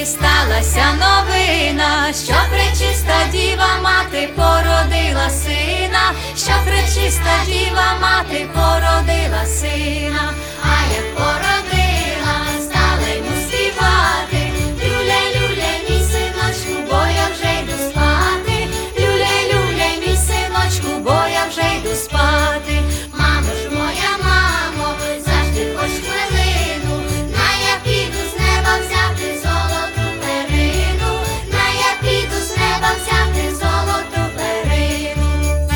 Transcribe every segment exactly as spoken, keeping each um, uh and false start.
долині сталася новина, що пречиста діва мати породила сина, що пречиста діва мати породила сина, а як породила, стала йому співати: люляй, люляй, мій синочку, бо я вже йду спати, люляй, люляй, мій синочку, бо я вже йду спати. Мамо ж моя, мамо, завжди хоч хвилину, на я піду з неба взяти золоту перину, на я піду з неба взяти золоту перину.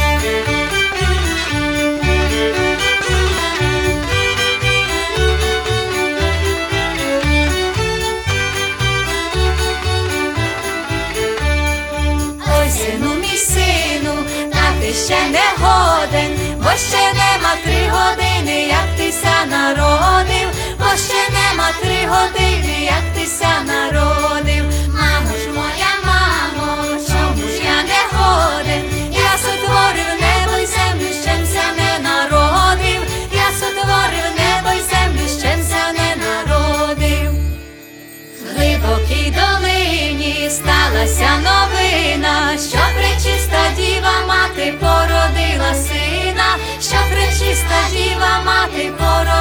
Ой, сину, мій сину, та ти ще не годен, бо ще нема три години, як тися народив, бо ще нема три години, як тися народив. Мамо ж моя, мамо, чому ж я не годен? Я сотворив небо й землю, щемся не народив, я сотворив небо й землю, щемся не народив. В глибокій долині сталася новина, що пречиста діва мати породила сина, що пречиста діва мати породила